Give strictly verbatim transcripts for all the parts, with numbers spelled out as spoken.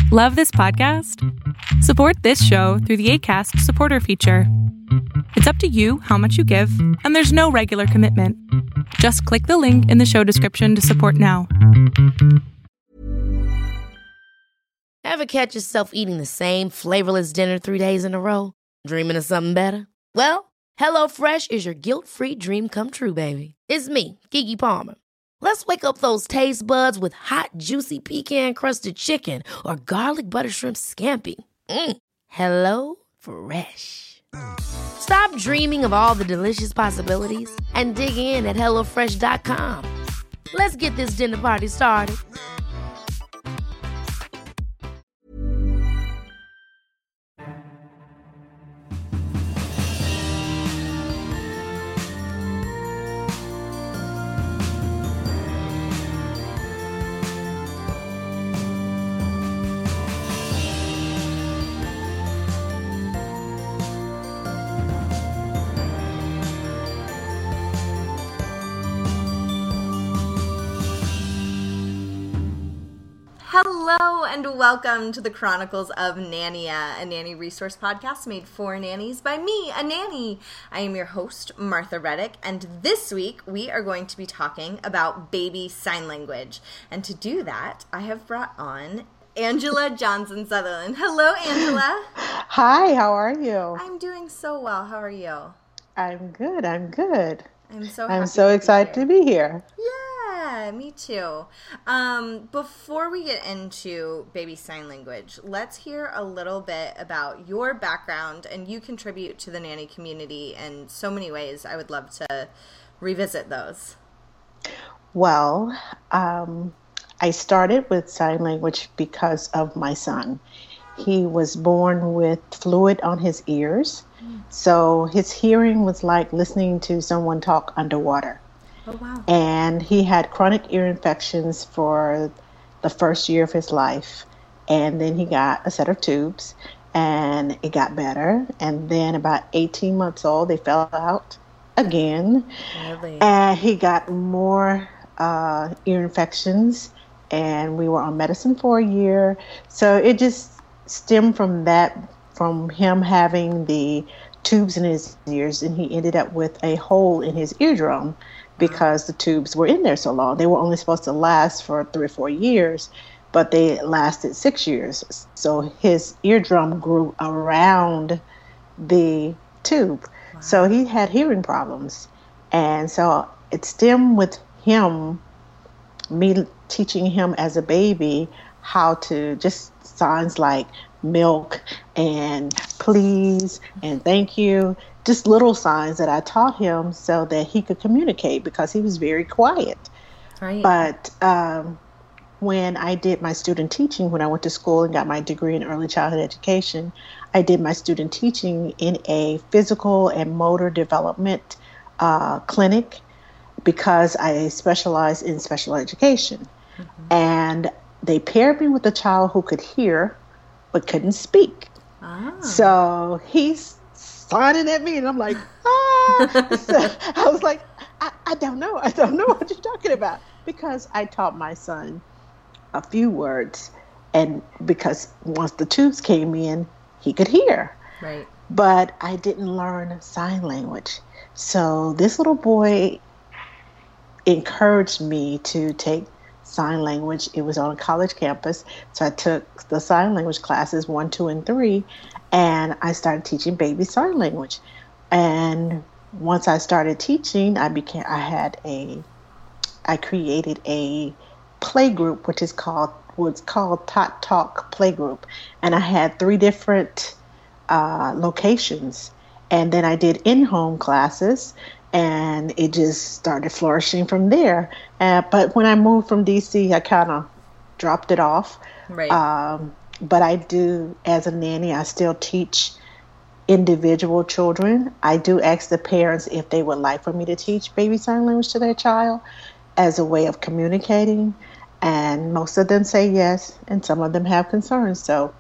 Love this podcast? Support this show through the Acast supporter feature. It's up to you how much you give, and there's no regular commitment. Just click the link in the show description to support now. Ever catch yourself eating the same flavorless dinner three days in a row? Dreaming of something better? Well, HelloFresh is your guilt-free dream come true, baby. It's me, Keke Palmer. Let's wake up those taste buds with hot, juicy pecan-crusted chicken or garlic butter shrimp scampi. Mm. Hello Fresh. Stop dreaming of all the delicious possibilities and dig in at hello fresh dot com. Let's get this dinner party started. Hello and welcome to the Chronicles of Nania, a nanny resource podcast made for nannies by me, a nanny. I am your host, Martha Reddick, and this week we are going to be talking about baby sign language. And to do that, I have brought on Angela Johnson Sutherland. Hello, Angela. Hi, how are you? I'm doing so well. How are you? I'm good. I'm good. I'm so happy I'm so to excited be to be here. Yeah, me too. Um, before we get into baby sign language, let's hear a little bit about your background, and you contribute to the nanny community in so many ways. I would love to revisit those. Well, um, I started with sign language because of my son. He was born with fluid on his ears, mm. so his hearing was like listening to someone talk underwater. Oh, wow. And he had chronic ear infections for the first year of his life. And then he got a set of tubes and it got better. And then about eighteen months old, they fell out again. Really? And he got more uh, ear infections, and we were on medicine for a year. So it just stemmed from that, from him having the tubes in his ears, and he ended up with a hole in his eardrum because the tubes were in there so long. They were only supposed to last for three or four years, but they lasted six years. So his eardrum grew around the tube. Wow. So he had hearing problems. And so it stemmed with him, me teaching him as a baby how to just signs like milk and please and thank you, just little signs that I taught him so that he could communicate because he was very quiet. Right. But um, when I did my student teaching, when I went to school and got my degree in early childhood education, I did my student teaching in a physical and motor development uh, clinic because I specialized in special education. Mm-hmm. And they paired me with a child who could hear but couldn't speak. Ah. So he's signing at me, and I'm like, ah. So I was like, I, I don't know. I don't know what you're talking about. Because I taught my son a few words, and because once the tubes came in, he could hear. Right. But I didn't learn sign language. So this little boy encouraged me to take sign language. It was on a college campus. So I took the sign language classes one, two, and three, and I started teaching baby sign language. And once I started teaching, I became, I had a, I created a play group, which is called, what's called Tot Talk Playgroup. And I had three different uh, locations. And then I did in-home classes, and it just started flourishing from there. Uh, but when I moved from D C, I kind of dropped it off. Right. Um, but I do, as a nanny, I still teach individual children. I do ask the parents if they would like for me to teach baby sign language to their child as a way of communicating. And most of them say yes, and some of them have concerns. So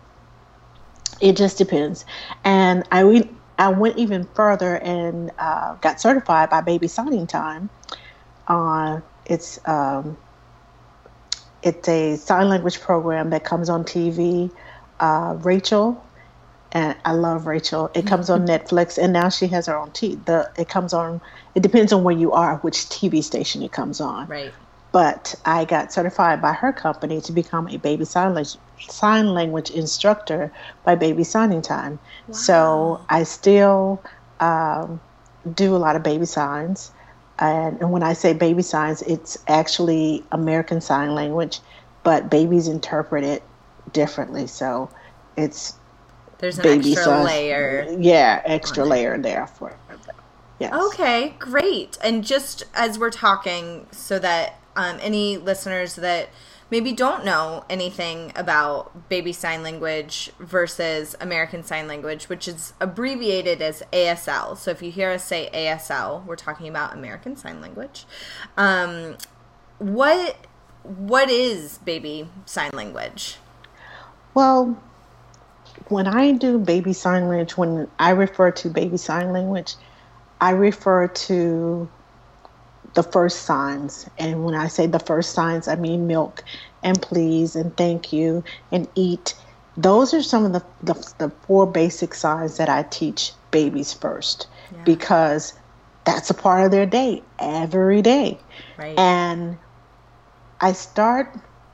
it just depends. And I we. I went even further and uh, got certified by Baby Signing Time. Uh, it's um, it's a sign language program that comes on T V. Uh, Rachel, and I love Rachel. It comes on Netflix, and now she has her own T V. The it comes on. It depends on where you are, which T V station it comes on. Right. But I got certified by her company to become a baby sign language, sign language instructor by Baby Signing Time. Wow. So I still um, do a lot of baby signs. And, and when I say baby signs, it's actually American Sign Language, but babies interpret it differently. So it's There's an baby extra signs. layer. Yeah, extra layer there for them. Yes. Okay, great. And just as we're talking, so that um, any listeners that maybe don't know anything about baby sign language versus American Sign Language, which is abbreviated as A S L. So if you hear us say A S L, we're talking about American Sign Language. Um, what what is baby sign language? Well, when I do baby sign language, when I refer to baby sign language, I refer to the first signs. And when I say the first signs, I mean milk and please and thank you and eat. Those are some of the, the, the four basic signs that I teach babies first, yeah. because that's a part of their day every day. Right. And I start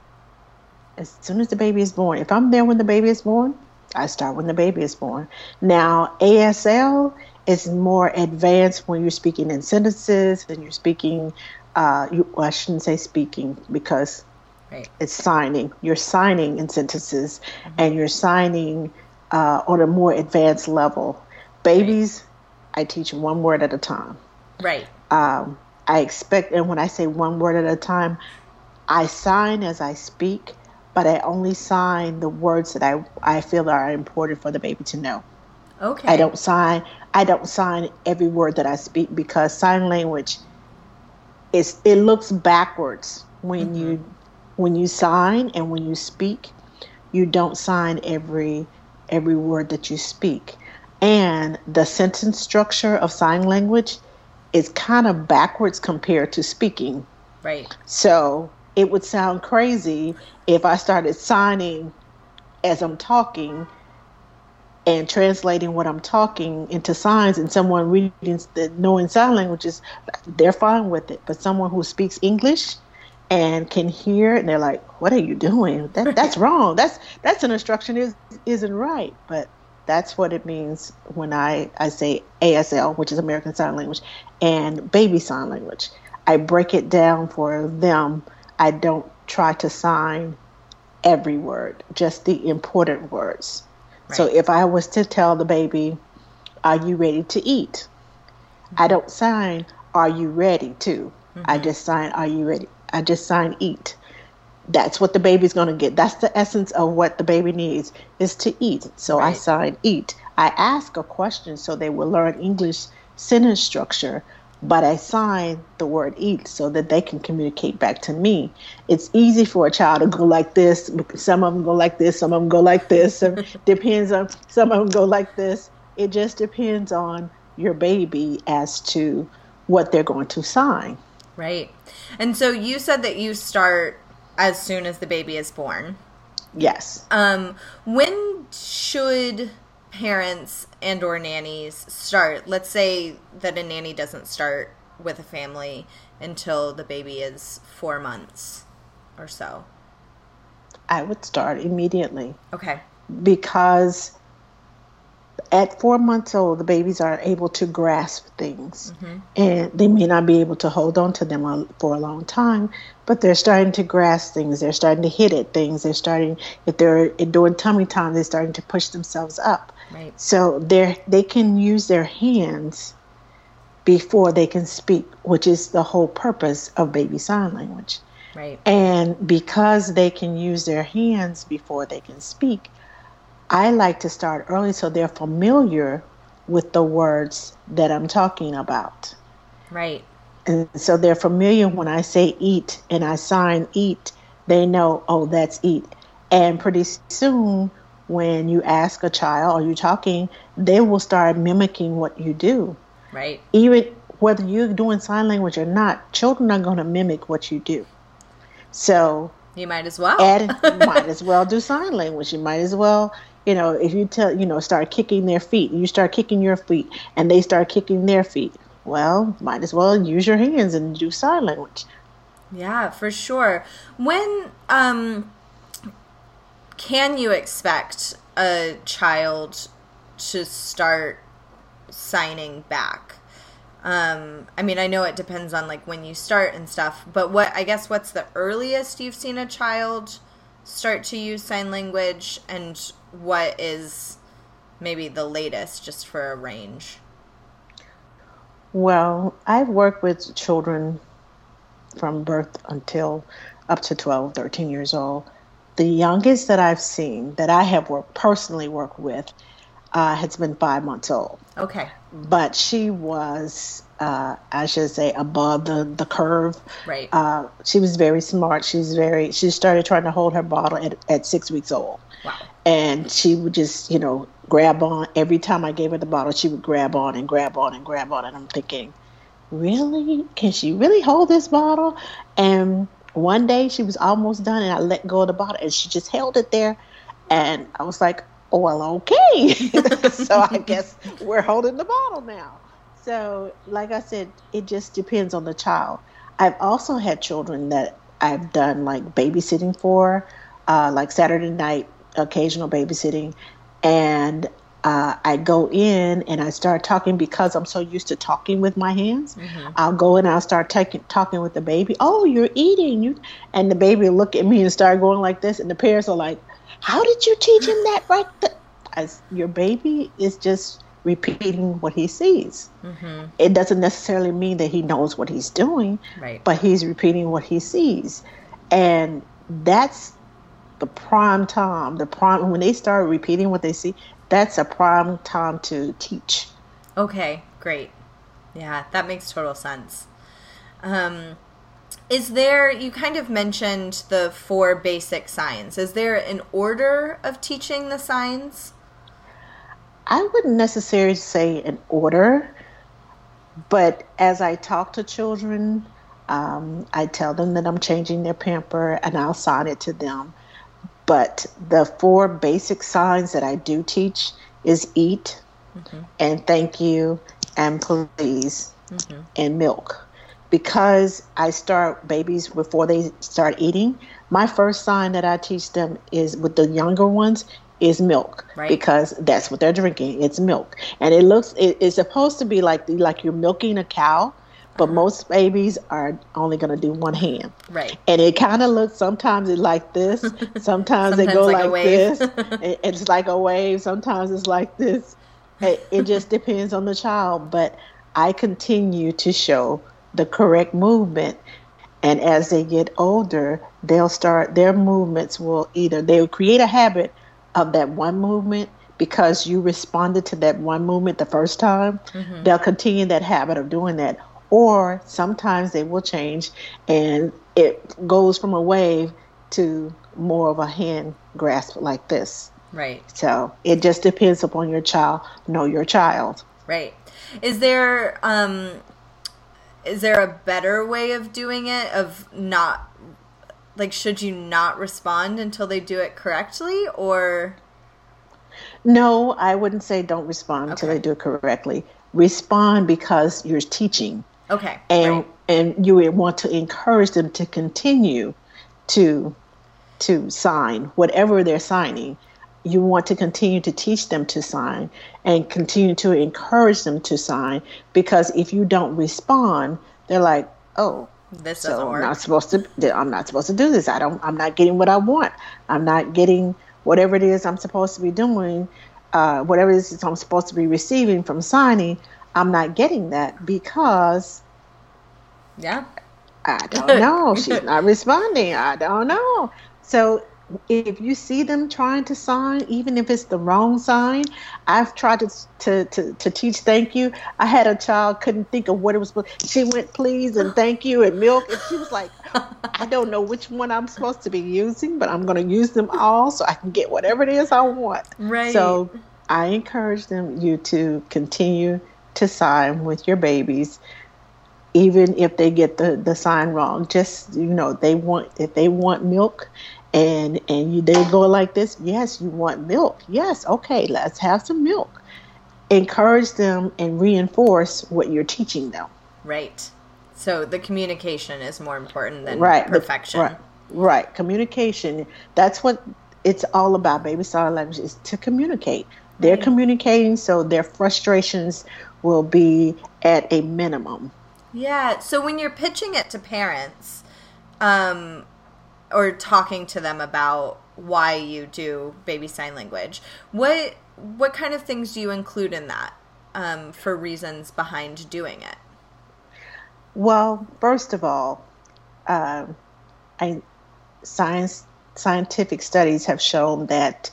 as soon as the baby is born. If I'm there when the baby is born, I start when the baby is born. Now, A S L is more advanced when you're speaking in sentences and you're speaking, uh, you, well, I shouldn't say speaking because right. it's signing. You're signing in sentences, mm-hmm. and you're signing uh, on a more advanced level. Babies, right. I teach one word at a time. Right. Um, I expect, and when I say one word at a time, I sign as I speak, but I only sign the words that I, I feel are important for the baby to know. Okay. I don't sign I don't sign every word that I speak, because sign language is it looks backwards when mm-hmm. you when you sign, and when you speak, you don't sign every every word that you speak. And the sentence structure of sign language is kind of backwards compared to speaking. Right. So it would sound crazy if I started signing as I'm talking and translating what I'm talking into signs, and someone reading the knowing sign languages, they're fine with it. But someone who speaks English and can hear, and they're like, "What are you doing? That that's wrong. That's that's an instruction is isn't right." But that's what it means when I, I say A S L, which is American Sign Language, and baby sign language. I break it down for them. I don't try to sign every word, just the important words. Right. So if I was to tell the baby, "Are you ready to eat?" I don't sign, "Are you ready to?" Mm-hmm. I just sign, "Are you ready?" I just sign, "Eat." That's what the baby's going to get. That's the essence of what the baby needs, is to eat. So right. I sign, "Eat." I ask a question so they will learn English sentence structure, but I sign the word "eat" so that they can communicate back to me. It's easy for a child to go like this. Some of them go like this. Some of them go like this. Depends on, some of them go like this. It just depends on your baby as to what they're going to sign. Right. And so you said that you start as soon as the baby is born. Yes. Um, when should parents and or nannies start? Let's say that a nanny doesn't start with a family until the baby is four months or so. I would start immediately. Okay. Because at four months old, the babies are able to grasp things. Mm-hmm. And they may not be able to hold on to them for a long time, but they're starting to grasp things. They're starting to hit at things. They're starting, if they're doing tummy time, they're starting to push themselves up. Right. So they're, they can use their hands before they can speak, which is the whole purpose of baby sign language. Right. And because they can use their hands before they can speak, I like to start early so they're familiar with the words that I'm talking about. Right. And so they're familiar when I say eat and I sign eat, they know, oh, that's eat. And pretty soon when you ask a child, are you talking, they will start mimicking what you do. Right. Even whether you're doing sign language or not, children are going to mimic what you do. So You might as well. And might as well do sign language. You might as well, you know, if you tell, you know, start kicking their feet, you start kicking your feet and they start kicking their feet. Well, might as well use your hands and do sign language. Yeah, for sure. When um, can you expect a child to start signing back? Um, I mean, I know it depends on like when you start and stuff, but what, I guess what's the earliest you've seen a child start to use sign language, and what is maybe the latest, just for a range? Well, I've worked with children from birth until up to twelve, thirteen years old. The youngest that I've seen that I have worked, personally worked with uh, has been five months old. Okay. But she was, uh, I should say, above the, the curve. Right. Uh, she was very smart. She's very, she started trying to hold her bottle at, at six weeks old. Wow. And she would just, you know, grab on. Every time I gave her the bottle, she would grab on and grab on and grab on. And I'm thinking, really? Can she really hold this bottle? And one day she was almost done and I let go of the bottle and she just held it there. And I was like, oh, well, okay. So I guess we're holding the bottle now. So like I said, it just depends on the child. I've also had children that I've done like babysitting for, uh, like Saturday night, occasional babysitting. And uh, I go in and I start talking because I'm so used to talking with my hands. Mm-hmm. I'll go in and I'll start taking, talking with the baby. Oh, you're eating. You, and the baby will look at me and start going like this. And the parents are like, how did you teach him that right there? As your baby is just repeating what he sees. Mm-hmm. It doesn't necessarily mean that he knows what he's doing, right, but he's repeating what he sees. And that's the prime time, the prime, when they start repeating what they see, that's a prime time to teach. Okay, great. Yeah, that makes total sense. Um, is there, you kind of mentioned the four basic signs. Is there an order of teaching the signs? I wouldn't necessarily say an order, but as I talk to children, um, I tell them that I'm changing their pamper and I'll sign it to them. But the four basic signs that I do teach is eat, mm-hmm, and thank you and please, mm-hmm, and milk. Because I start babies before they start eating, my first sign that I teach them is with the younger ones is milk, right, because that's what they're drinking. It's milk. And it looks, it, it's supposed to be like like you're milking a cow, but most babies are only going to do one hand. Right. And it kind of looks, sometimes it's like this. Sometimes, sometimes they go like, like this. it, it's like a wave. Sometimes it's like this. It, it just depends on the child. But I continue to show the correct movement. And as they get older, they'll start, their movements will either, they'll create a habit of that one movement because you responded to that one movement the first time. Mm-hmm. They'll continue that habit of doing that. Or sometimes they will change and it goes from a wave to more of a hand grasp like this. Right. So it just depends upon your child. Know your child. Right. Is there um, is there a better way of doing it? Of not, like, should you not respond until they do it correctly, or? No, I wouldn't say don't respond okay. until they do it correctly. Respond because you're teaching. Okay. And right. and you would want to encourage them to continue to to sign whatever they're signing. You want to continue to teach them to sign and continue to encourage them to sign, because if you don't respond, they're like, oh, this so doesn't work. I'm not supposed to. I'm not supposed to do this. I don't. I'm not getting what I want. I'm not getting whatever it is I'm supposed to be doing. Uh, whatever it is I'm supposed to be receiving from signing. I'm not getting that because. Yeah. I don't know. She's not responding. I don't know. So if you see them trying to sign, even if it's the wrong sign, I've tried to to to, to teach thank you. I had a child couldn't think of what it was. She went please and thank you and milk, and she was like, I don't know which one I'm supposed to be using, but I'm going to use them all so I can get whatever it is I want. Right. So I encourage them you to continue to sign with your babies. even if they get the, the sign wrong. Just, you know, they want, if they want milk and, and you, they go like this, yes, you want milk. Yes, okay, let's have some milk. Encourage them and reinforce what you're teaching them. Right. So the communication is more important than right. perfection. The, right. Right. Communication. That's what it's all about. Baby sign language is to communicate. They're right. communicating, so their frustrations will be at a minimum. Yeah. So when you're pitching it to parents, um, or talking to them about why you do baby sign language, what what kind of things do you include in that, um, for reasons behind doing it? Well, first of all, um, I, science scientific studies have shown that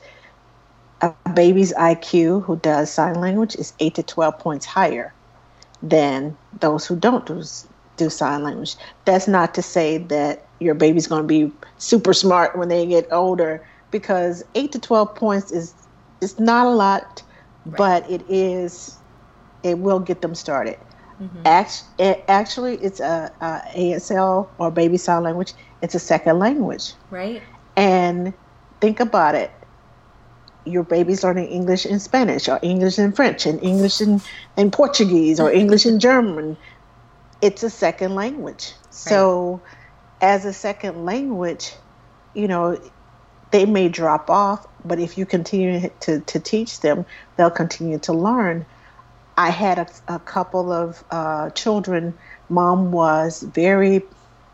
a baby's I Q who does sign language is eight to twelve points higher than those who don't do, do sign language. That's not to say that your baby's going to be super smart when they get older, because eight to twelve points is it's not a lot, right. but it is, it will get them started. Mm-hmm. Actually, actually, it's a, a A S L or baby sign language. It's a second language. Right. And think about it. Your baby's learning English and Spanish, or English and French, and English and, and Portuguese, or English and German. It's a second language. Right. So as a second language, you know, they may drop off, but if you continue to, to teach them, they'll continue to learn. I had a, a couple of uh, children. Mom was very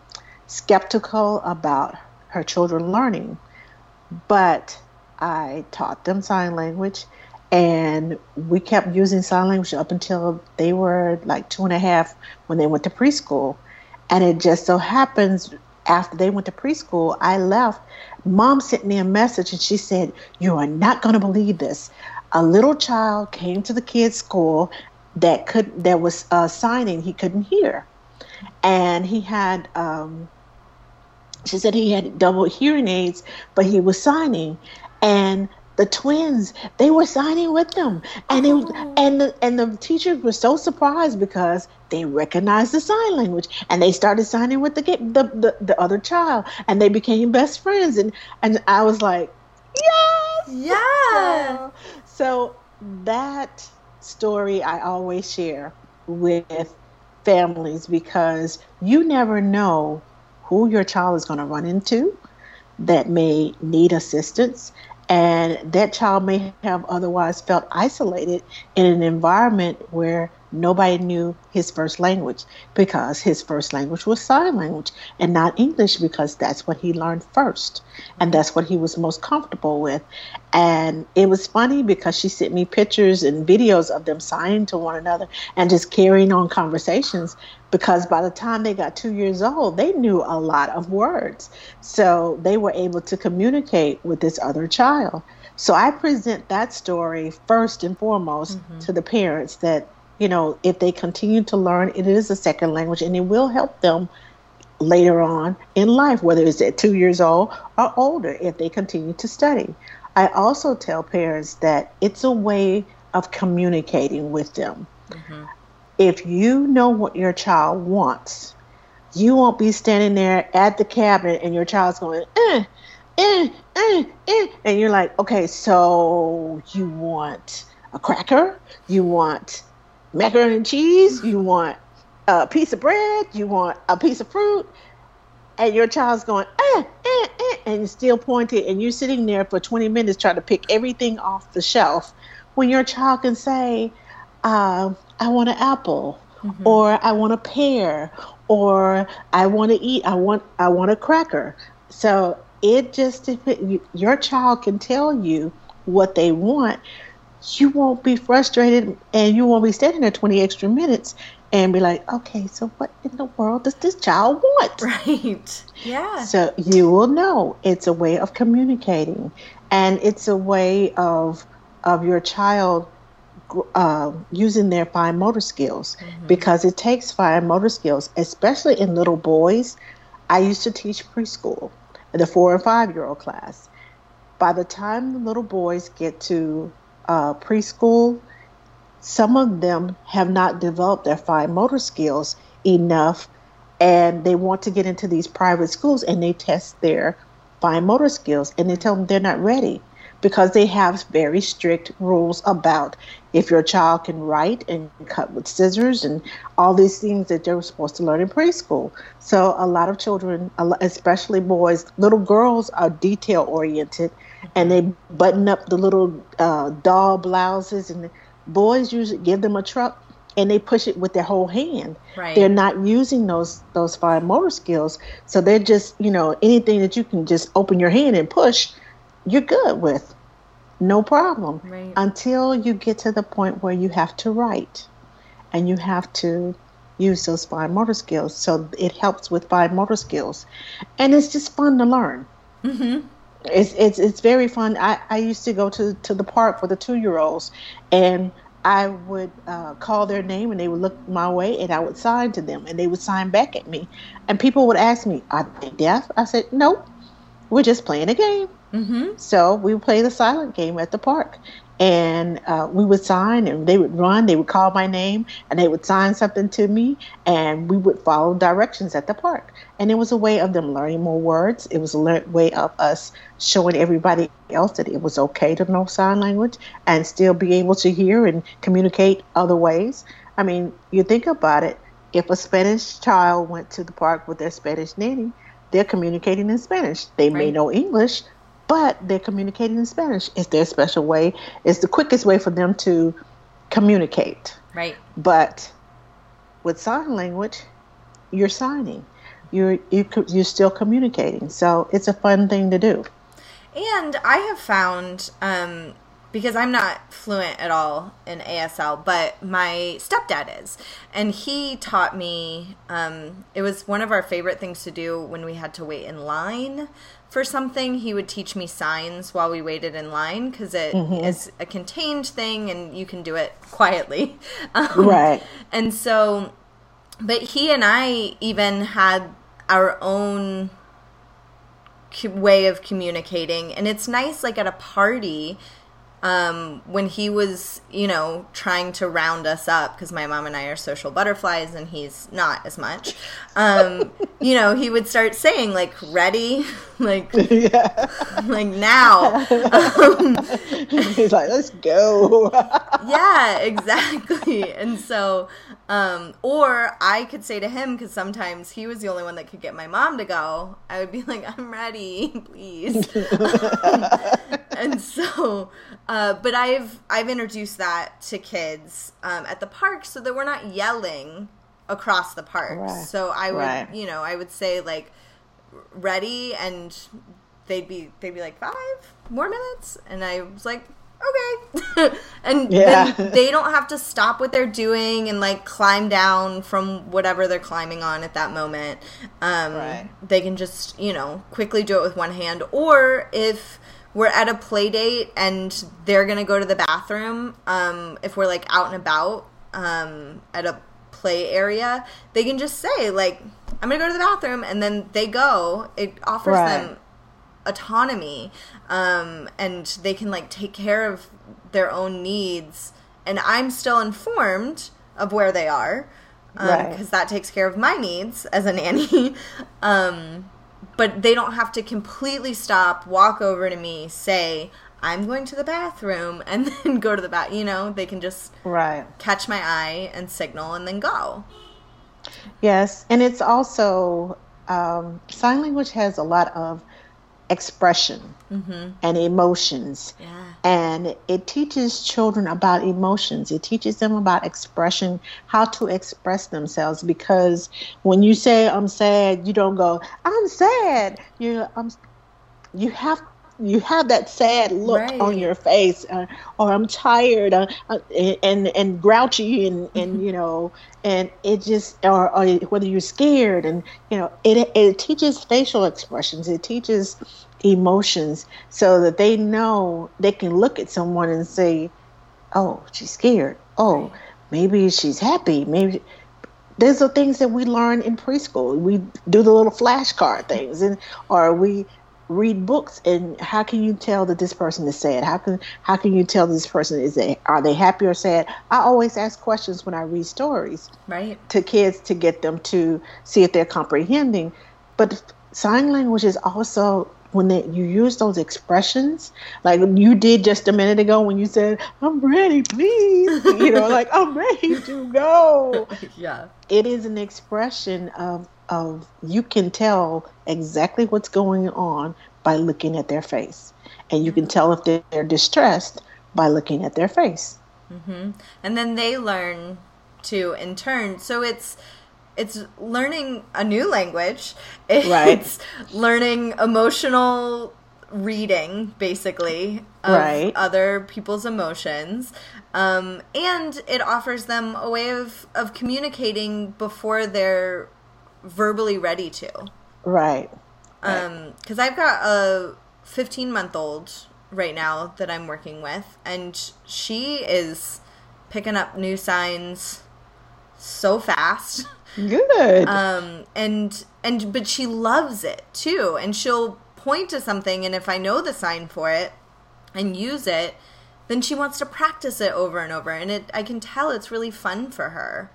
skeptical about her children learning, but I taught them sign language, and we kept using sign language up until they were like two and a half when they went to preschool. And it just so happens after they went to preschool, I left. Mom sent me a message and she said, "You are not going to believe this. A little child came to the kids' school that could that was uh, signing. He couldn't hear, and he had." Um, she said he had double hearing aids, but he was signing, and the twins, they were signing with them, and oh. it, and the, and the teachers were so surprised because they recognized the sign language, and they started signing with the the the, the other child, and they became best friends, and and I was like, yes, yeah. So that story I always share with families, because you never know who your child is going to run into that may need assistance, and that child may have otherwise felt isolated in an environment where nobody knew his first language, because his first language was sign language and not English, because that's what he learned first and that's what he was most comfortable with. And it was funny because she sent me pictures and videos of them signing to one another and just carrying on conversations, because by the time they got two years old, they knew a lot of words. So they were able to communicate with this other child. So I present that story first and foremost mm-hmm. to the parents, that, you know, if they continue to learn, it is a second language, and it will help them later on in life, whether it's at two years old or older, if they continue to study. I also tell parents that it's a way of communicating with them. Mm-hmm. If you know what your child wants, you won't be standing there at the cabinet and your child's going, eh, eh, eh, eh. And you're like, okay, so you want a cracker? You want macaroni and cheese? You want a piece of bread? You want a piece of fruit? And your child's going, eh, eh, eh, and you're still pointing, and you're sitting there for twenty minutes trying to pick everything off the shelf, when your child can say, uh, I want an apple, mm-hmm. or I want a pear, or I want to eat, I want, I want a cracker. So it just, if it, your child can tell you what they want, you won't be frustrated, and you won't be standing there twenty extra minutes and be like, okay, so what in the world does this child want? Right. Yeah. So you will know it's a way of communicating, and it's a way of of your child uh, using their fine motor skills, mm-hmm. because it takes fine motor skills, especially in little boys. I used to teach preschool, the four and five year old class. By the time the little boys get to uh, preschool, some of them have not developed their fine motor skills enough, and they want to get into these private schools, and they test their fine motor skills, and they tell them they're not ready because they have very strict rules about if your child can write and cut with scissors and all these things that they're supposed to learn in preschool. So a lot of children, especially boys, little girls are detail oriented, and they button up the little uh, doll blouses, and the boys usually give them a truck and they push it with their whole hand. Right. They're not using those those fine motor skills. So they're just, you know, anything that you can just open your hand and push, you're good with. No problem. Right. Until you get to the point where you have to write and you have to use those fine motor skills. So it helps with fine motor skills. And it's just fun to learn. Mm-hmm. It's it's it's very fun. I, I used to go to, to the park with the two-year-olds, and I would uh, call their name, and they would look my way, and I would sign to them, and they would sign back at me. And people would ask me, "Are they deaf?" I said, "Nope, we're just playing a game." Mm-hmm. So we would play the silent game at the park, and uh, we would sign, and they would run. They would call my name, and they would sign something to me, and we would follow directions at the park. And it was a way of them learning more words. It was a le- way of us showing everybody else that it was okay to know sign language and still be able to hear and communicate other ways. I mean, you think about it. If a Spanish child went to the park with their Spanish nanny, they're communicating in Spanish. They may Right. know English, but they're communicating in Spanish. It's their special way. It's the quickest way for them to communicate. Right. But with sign language, you're signing. You're you, you're still communicating. So it's a fun thing to do. And I have found, um, because I'm not fluent at all in A S L, but my stepdad is. And he taught me, um, it was one of our favorite things to do when we had to wait in line for something. He would teach me signs while we waited in line, because it mm-hmm. is a contained thing and you can do it quietly. Um, right. And so, but he and I even had our own way of communicating, and it's nice, like at a party, um, when he was, you know, trying to round us up, because my mom and I are social butterflies and he's not as much, um, you know, he would start saying, like, ready, like, yeah. like now. Um, He's like, let's go. yeah, exactly. And so, um, or I could say to him, because sometimes he was the only one that could get my mom to go, I would be like, I'm ready, please. And so, uh, but I've I've introduced that to kids um, at the park so that we're not yelling across the park. Right. So I would, right. you know, I would say like, ready, and they'd be they'd be like, five more minutes, and I was like, okay. And yeah. then they don't have to stop what they're doing and like climb down from whatever they're climbing on at that moment. Um, right. They can just, you know, quickly do it with one hand. Or if we're at a play date and they're going to go to the bathroom, um, if we're like out and about um, at a play area, they can just say like, I'm going to go to the bathroom, and then they go. It offers right. them autonomy, um, and they can like take care of their own needs, and I'm still informed of where they are, um, right. because that takes care of my needs as a nanny. um, but they don't have to completely stop, walk over to me, say, I'm going to the bathroom, and then go to the bath. You know, they can just right. catch my eye and signal and then go. Yes, and it's also, um, sign language has a lot of expression mm-hmm. and emotions. Yeah. And it teaches children about emotions. It teaches them about expression, how to express themselves. Because when you say, I'm sad, you don't go, I'm sad. You're, I'm, you have you have that sad look right. on your face, uh, or I'm tired, uh, uh, and and grouchy, and, and you know, and it just, or, or whether you're scared, and you know, it it teaches facial expressions. It teaches emotions, so that they know they can look at someone and say, "Oh, she's scared. Oh, right. maybe she's happy. Maybe." Those are things that we learn in preschool. We do the little flashcard things, and or we. read books, and how can you tell that this person is sad? How can how can you tell this person is they are they happy or sad? I always ask questions when I read stories, right, to kids to get them to see if they're comprehending. But sign language is also when they, you use those expressions, like you did just a minute ago when you said, "I'm ready, please," you know, like I'm ready to go. Yeah, it is an expression of of you can tell exactly what's going on by looking at their face, and you can tell if they're, they're distressed by looking at their face. Mm-hmm. And then they learn to in turn. So it's it's learning a new language. It's right. learning emotional reading, basically, of right. other people's emotions. Um, and it offers them a way of, of communicating before they're verbally ready to. Right. Um, 'cause I've got a fifteen-month-old right now that I'm working with, and she is picking up new signs so fast. Good. Um, and, and, but she loves it too. And she'll point to something, and if I know the sign for it and use it, then she wants to practice it over and over. And it, I can tell it's really fun for her.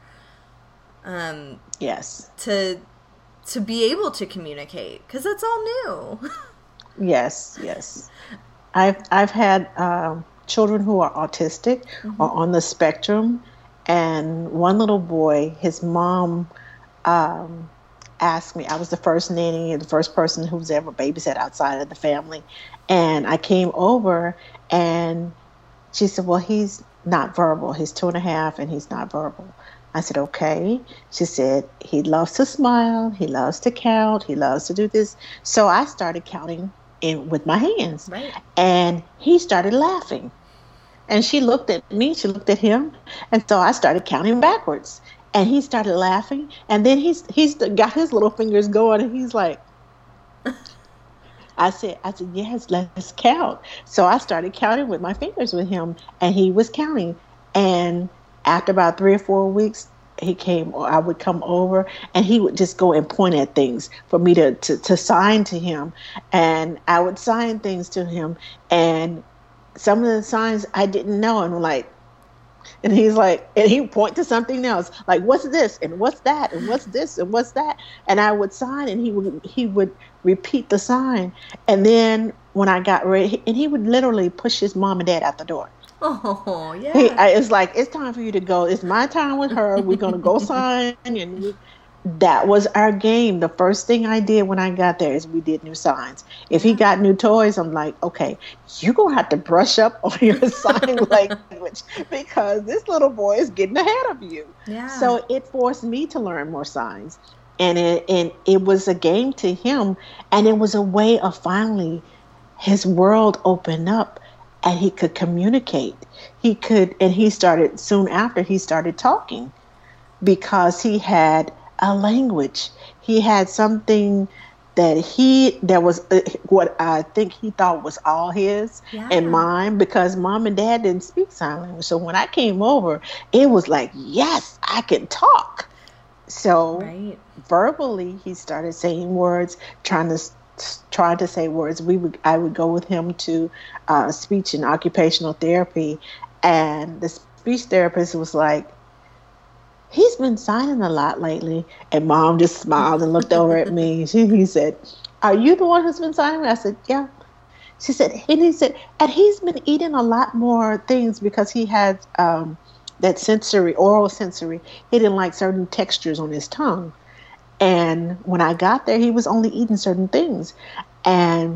Um, yes. To, to be able to communicate, 'cause it's all new. Yes. Yes. I've, I've had, um, children who are autistic mm-hmm. or on the spectrum. And one little boy, his mom um, asked me, I was the first nanny, the first person who was ever babysat outside of the family. And I came over and she said, well, he's not verbal. He's two and a half and he's not verbal. I said, okay. She said, he loves to smile. He loves to count. He loves to do this. So I started counting in with my hands. Right. And he started laughing. And she looked at me, she looked at him, and so I started counting backwards. And he started laughing, and then he's he's got his little fingers going, and he's like, I said, I said, yes, let's count. So I started counting with my fingers with him, and he was counting. And after about three or four weeks, he came, or I would come over, and he would just go and point at things for me to, to, to sign to him. And I would sign things to him, and some of the signs I didn't know, and like, and he's like, and he would point to something else, like, what's this, and what's that, and what's this, and what's that, and I would sign, and he would he would repeat the sign, and then when I got ready, and he would literally push his mom and dad out the door. Oh, yeah. He, I, it's like, it's time for you to go. It's my time with her. We're gonna go sign, and we, that was our game. The first thing I did when I got there is we did new signs. If he got new toys, I'm like, okay, you're going to have to brush up on your sign language because this little boy is getting ahead of you. Yeah. So it forced me to learn more signs. And it, and it was a game to him. And it was a way of finally his world opened up and he could communicate. He could, and he started, soon after he started talking because he had a language. He had something that he, that was uh, what I think he thought was all his yeah. and mine, because mom and dad didn't speak sign language. So when I came over, it was like, yes, I can talk. So right. verbally, he started saying words, trying to trying to say words. We would, I would go with him to uh, speech and occupational therapy, and the speech therapist was like, he's been signing a lot lately. And mom just smiled and looked over at me. She, he said, are you the one who's been signing? I said, yeah. She said, and he said, and he's been eating a lot more things because he had um, that sensory, oral sensory. He didn't like certain textures on his tongue. And when I got there, he was only eating certain things. And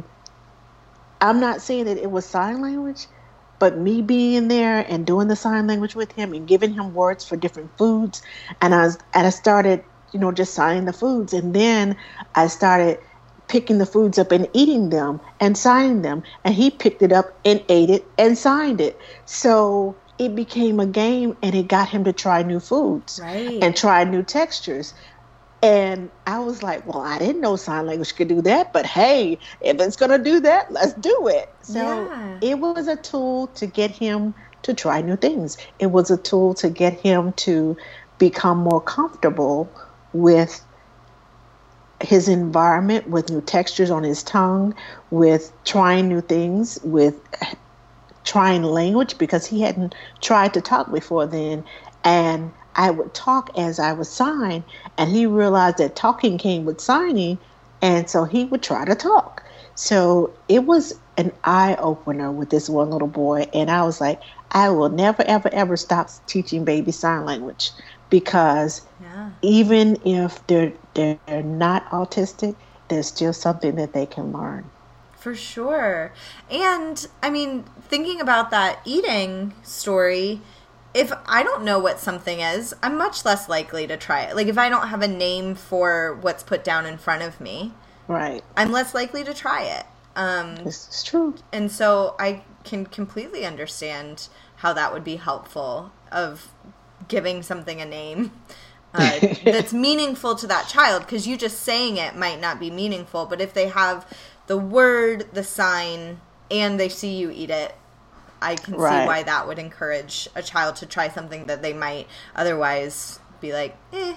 I'm not saying that it was sign language, but me being there and doing the sign language with him and giving him words for different foods. And I was, and I started, you know, just signing the foods. And then I started picking the foods up and eating them and signing them. And he picked it up and ate it and signed it. So it became a game, and it got him to try new foods right. and try new textures. And I was like, well, I didn't know sign language could do that, but hey, if it's going to do that, let's do it. So yeah. it was a tool to get him to try new things. It was a tool to get him to become more comfortable with his environment, with new textures on his tongue, with trying new things, with trying language, because he hadn't tried to talk before then. And I would talk as I would sign, and he realized that talking came with signing, and so he would try to talk. So it was an eye-opener with this one little boy, and I was like, I will never, ever, ever stop teaching baby sign language, because yeah. even if they're, they're not autistic, there's still something that they can learn. For sure. And, I mean, thinking about that eating story, if I don't know what something is, I'm much less likely to try it. Like, if I don't have a name for what's put down in front of me, right, I'm less likely to try it. Um, this is true. And so I can completely understand how that would be helpful, of giving something a name uh, that's meaningful to that child, because you just saying it might not be meaningful, but if they have the word, the sign, and they see you eat it, I can right. see why that would encourage a child to try something that they might otherwise be like, eh.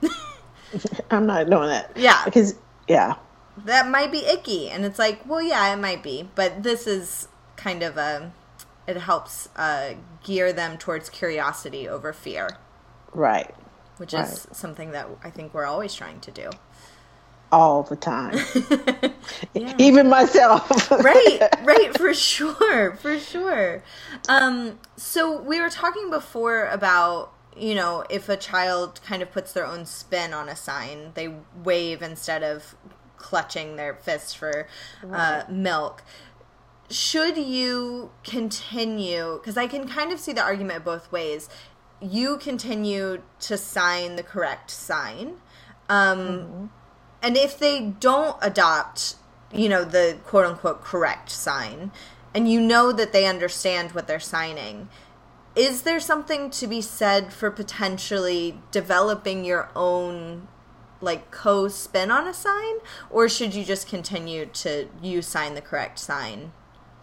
I'm not doing that. Yeah. Because, yeah. That might be icky. And it's like, well, yeah, it might be. But this is kind of a, it helps uh, gear them towards curiosity over fear. Right. Which right. is something that I think we're always trying to do. All the time. Yeah. Even myself. Right, right, for sure, for sure. Um, so we were talking before about, you know, if a child kind of puts their own spin on a sign, they wave instead of clutching their fist for uh, milk. Should you continue, because I can kind of see the argument both ways, you continue to sign the correct sign, um, mm-hmm. and if they don't adopt, you know, the quote-unquote correct sign, and you know that they understand what they're signing, is there something to be said for potentially developing your own, like, co-spin on a sign? Or should you just continue to you sign the correct sign?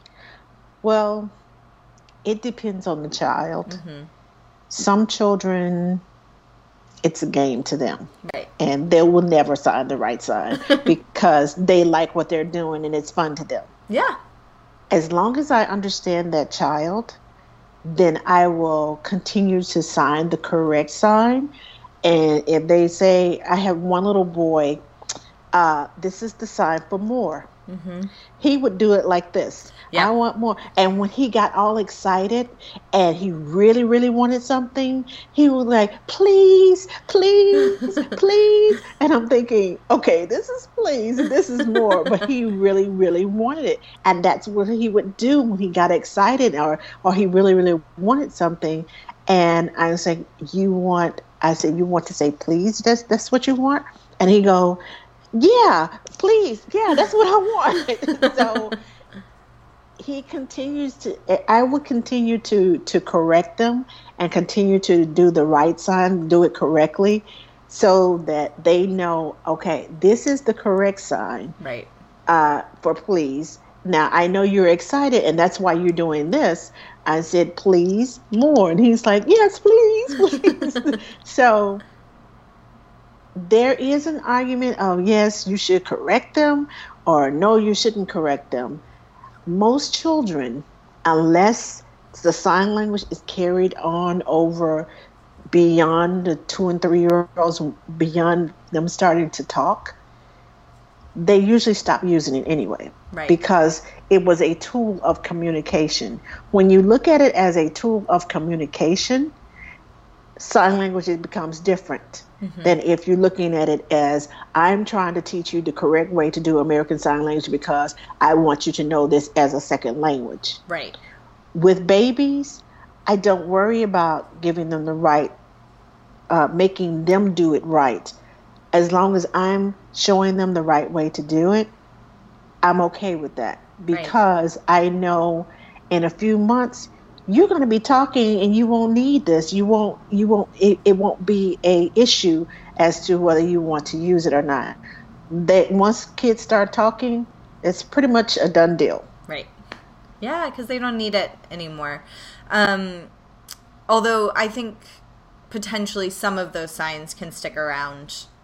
Well, it depends on the child. Mm-hmm. Some children, it's a game to them. Right. And they will never sign the right sign because they like what they're doing and it's fun to them. Yeah. As long as I understand that child, then I will continue to sign the correct sign. And if they say, I have one little boy, uh, this is the sign for more. Mm-hmm. He would do it like this. Yeah. I want more. And when he got all excited and he really, really wanted something, he was like, please, please, please. And I'm thinking, okay, this is please, this is more. But he really, really wanted it. And that's what he would do when he got excited or, or he really, really wanted something. And I was like, you want, I said, you want to say, please, that's, that's what you want? And he go, yeah, please. Yeah, that's what I want. So he continues to, I would continue to, to correct them and continue to do the right sign, do it correctly so that they know, okay, this is the correct sign. Right. Uh, for please. Now, I know you're excited and that's why you're doing this. I said, please, more. And he's like, yes, please, please. So there is an argument of, yes, you should correct them, or no, you shouldn't correct them. Most children, unless the sign language is carried on over beyond the two and three year olds, beyond them starting to talk, they usually stop using it anyway. Right. Because it was a tool of communication. When you look at it as a tool of communication, sign language it becomes different mm-hmm. than if you're looking at it as, I'm trying to teach you the correct way to do American Sign Language because I want you to know this as a second language. Right. With babies, I don't worry about giving them the right, uh, making them do it right. As long as I'm showing them the right way to do it, I'm okay with that because right. I know in a few months you're going to be talking and you won't need this. You won't, you won't, it, it won't be a issue as to whether you want to use it or not. That once kids start talking, it's pretty much a done deal. Right. Yeah, because they don't need it anymore. Um, although I think potentially some of those signs can stick around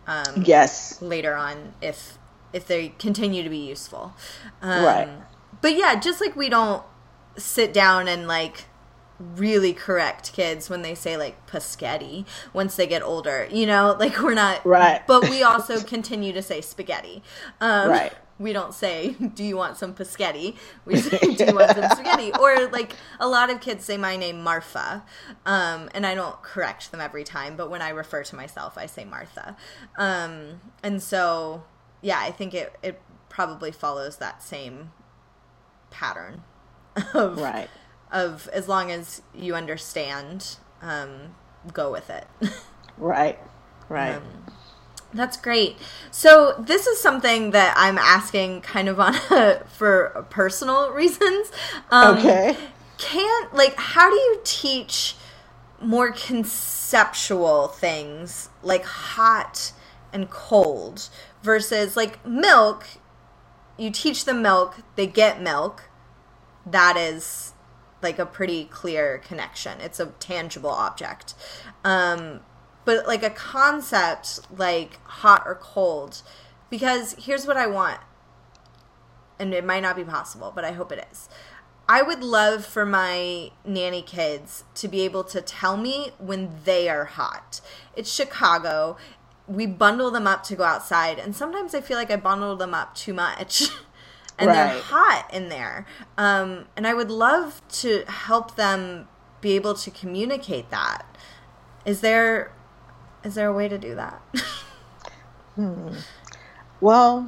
um, yes, later on if if they continue to be useful. Um, right. But yeah, just like we don't sit down and like really correct kids when they say like paschetti once they get older, you know, like we're not, right. But we also continue to say spaghetti. Um, right. We don't say, do you want some paschetti? We say, do you want some spaghetti? Or like a lot of kids say my name Martha, um, and I don't correct them every time, but when I refer to myself, I say Martha. Um, and so, yeah, I think it, it probably follows that same pattern of, right. of as long as you understand, um, go with it. right, right. Um, That's great. So this is something that I'm asking kind of on a, for personal reasons. Um, okay. Can't, like, how do you teach more conceptual things like hot and cold versus like milk? You teach them milk, they get milk. That is like a pretty clear connection. It's a tangible object. Um But, like, a concept like hot or cold, because here's what I want, and it might not be possible, but I hope it is. I would love for my nanny kids to be able to tell me when they are hot. It's Chicago. We bundle them up to go outside, and sometimes I feel like I bundle them up too much, and right. they're hot in there. Um, and I would love to help them be able to communicate that. Is there... Is there a way to do that? hmm. Well,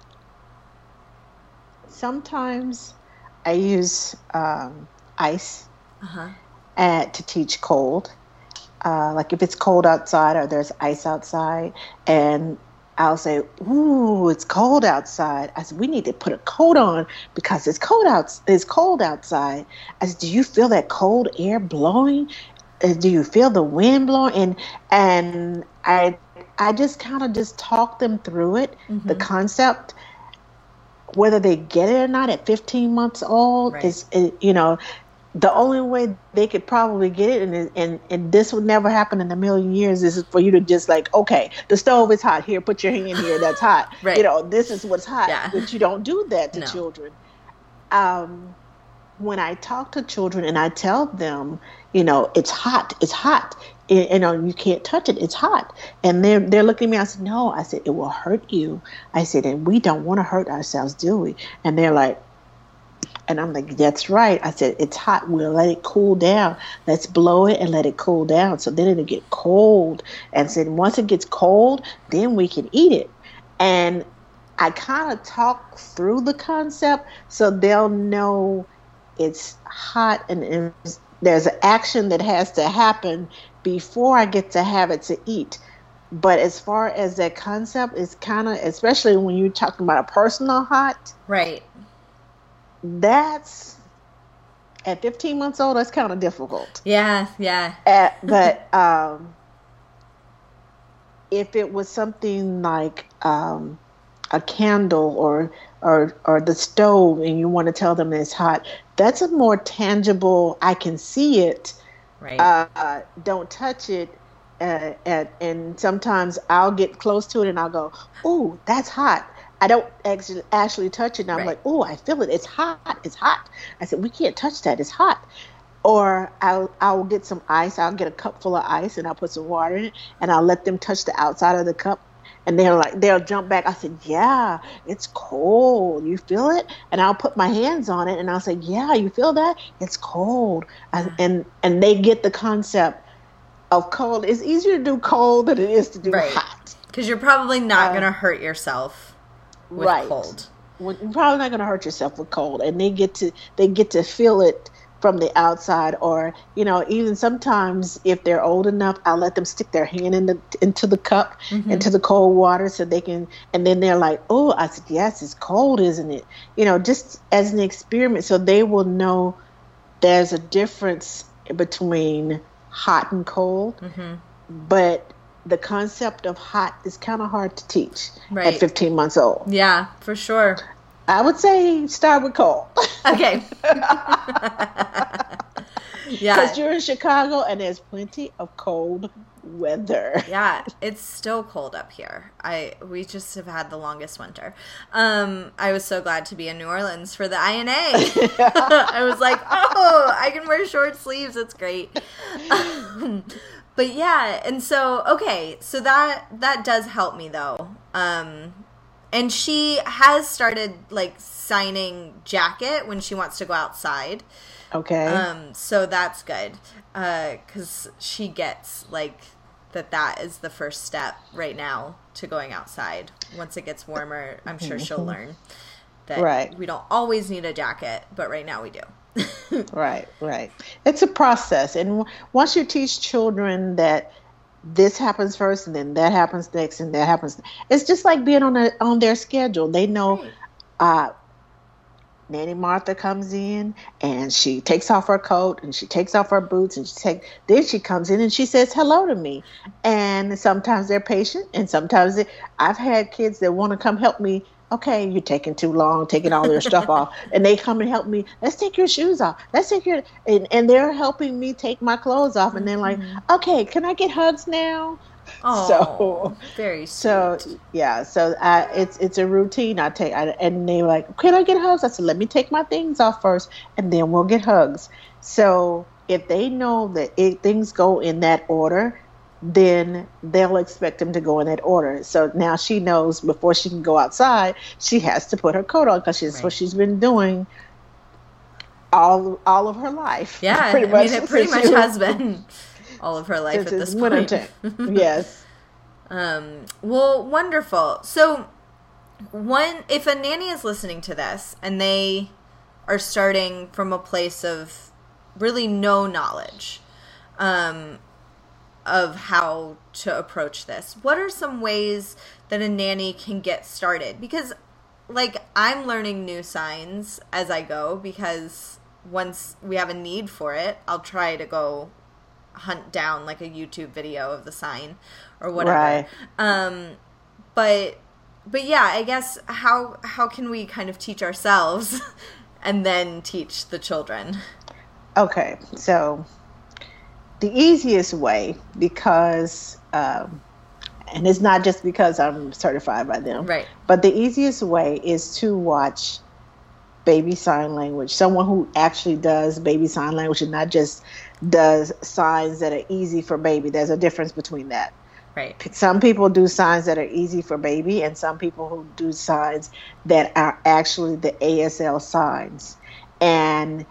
sometimes I use um, ice uh-huh. at, to teach cold. Uh, like if it's cold outside or there's ice outside, and I'll say, "Ooh, it's cold outside." I said, "We need to put a coat on because it's cold out. It's cold outside." I said, "Do you feel that cold air blowing? Do you feel the wind blowing?" And and I I just kind of just talk them through it, mm-hmm. the concept, whether they get it or not. At fifteen months old, right. is you know, the only way they could probably get it, and and and this would never happen in a million years, is for you to just like, okay, the stove is hot. Here, put your hand here. That's hot. Right. You know, this is what's hot. Yeah. But you don't do that to no. children. Um, when I talk to children and I tell them, you know, it's hot, it's hot, it, you know, you can't touch it, it's hot. And they're, they're looking at me, I said, no, I said, it will hurt you. I said, and we don't want to hurt ourselves, do we? And they're like, and I'm like, that's right. I said, it's hot, we'll let it cool down. Let's blow it and let it cool down. So then it'll get cold. And said, once it gets cold, then we can eat it. And I kind of talk through the concept so they'll know it's hot, and, and there's an action that has to happen before I get to have it to eat. But as far as that concept is kind of, especially when you're talking about a personal hot, right? That's at fifteen months old. That's kind of difficult. Yeah, yeah. At, but um, if it was something like um, a candle or or or the stove, and you want to tell them it's hot, that's a more tangible, I can see it, right? Uh, don't touch it. Uh, and, and sometimes I'll get close to it and I'll go, "Ooh, that's hot." I don't actually actually touch it, and I'm right. like, "Ooh, I feel it. It's hot. It's hot." I said, "We can't touch that. It's hot." Or I'll I'll get some ice. I'll get a cup full of ice and I'll put some water in it, and I'll let them touch the outside of the cup. And they're like, they'll jump back. I said, "Yeah, it's cold. You feel it?" And I'll put my hands on it and I'll say, "Yeah, you feel that? It's cold." I, and and they get the concept of cold. It's easier to do cold than it is to do right. hot. Because you're probably not uh, going to hurt yourself with right. cold. Well, you're probably not going to hurt yourself with cold. And they get to they get to feel it from the outside, or, you know, even sometimes if they're old enough, I'll let them stick their hand in the, into the cup, mm-hmm. into the cold water, so they can, and then they're like, "Oh," I said, "Yes, it's cold, isn't it?" You know, just as an experiment, so they will know there's a difference between hot and cold. Mm-hmm. But the concept of hot is kind of hard to teach right. at fifteen months old. Yeah, for sure. I would say start with cold. Okay. Yeah. Because you're in Chicago and there's plenty of cold weather. Yeah, it's still cold up here. I we just have had the longest winter. Um, I was so glad to be in New Orleans for the I N A. I was like, oh, I can wear short sleeves. It's great. Um, but yeah, and so okay, so that that does help me though. Um, and she has started like signing jacket when she wants to go outside. Okay. Um, so that's good. Uh, 'cause she gets like that that is the first step right now to going outside. Once it gets warmer, I'm sure she'll learn that right. we don't always need a jacket, but right now we do. Right, right. It's a process. And w- once you teach children that this happens first and then that happens next and that happens, it's just like being on a, on their schedule. They know, Right. uh, Nanny Martha comes in and she takes off her coat and she takes off her boots and she take then she comes in and she says hello to me. And sometimes they're patient and sometimes they, I've had kids that want to come help me. Okay, you're taking too long, taking all their stuff off. And they come and help me. Let's take your shoes off. Let's take your and, and they're helping me take my clothes off. And they're like, okay, can I get hugs now? Oh, So very sweet. So yeah, so I, it's it's a routine. I take I, and they were like, can I get hugs? I said, let me take my things off first, and then we'll get hugs. So if they know that it, things go in that order, then they'll expect them to go in that order. So now she knows before she can go outside, she has to put her coat on because that's Right. what she's been doing all all of her life. Yeah, pretty I much mean, it pretty since much she has was- been all of her life since at this it's point. wintertime. Yes. Um, well, wonderful. So, one, if a nanny is listening to this and they are starting from a place of really no knowledge um, of how to approach this, what are some ways that a nanny can get started? Because, like, I'm learning new signs as I go because once we have a need for it, I'll try to go hunt down like a YouTube video of the sign or whatever. Right. Um, but, but yeah, I guess how, how can we kind of teach ourselves and then teach the children? Okay. So the easiest way, because, um, and it's not just because I'm certified by them, Right. but the easiest way is to watch baby sign language, someone who actually does baby sign language and not just does signs that are easy for baby. There's a difference between that. Right. Some people do signs that are easy for baby, and some people who do signs that are actually the A S L signs. And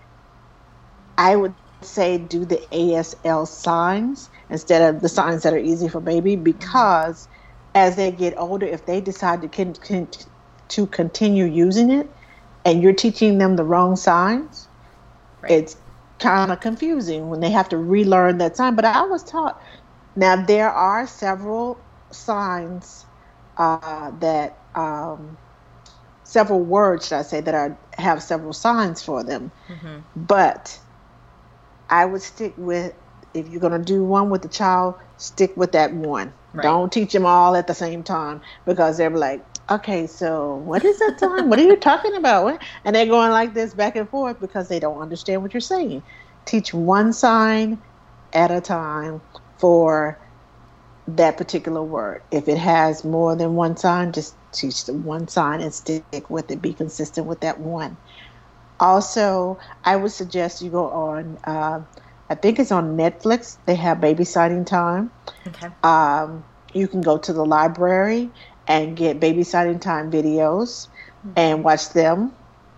I would say do the A S L signs instead of the signs that are easy for baby, because as they get older, if they decide to con- con- to continue using it and you're teaching them the wrong signs, Right. it's kind of confusing when they have to relearn that sign. But I was taught, now there are several signs uh, that, um, several words, should I say, that are have several signs for them. Mm-hmm. But I would stick with, if you're going to do one with the child, stick with that one. Right. Don't teach them all at the same time, because they're like, okay, so what is that sign? What are you talking about? What? And they're going like this back and forth because they don't understand what you're saying. Teach one sign at a time for that particular word. If it has more than one sign, just teach the one sign and stick with it. Be consistent with that one. Also, I would suggest you go on, uh, I think it's on Netflix. They have baby signing time. Okay. Um, you can go to the library and get baby signing time videos and watch them.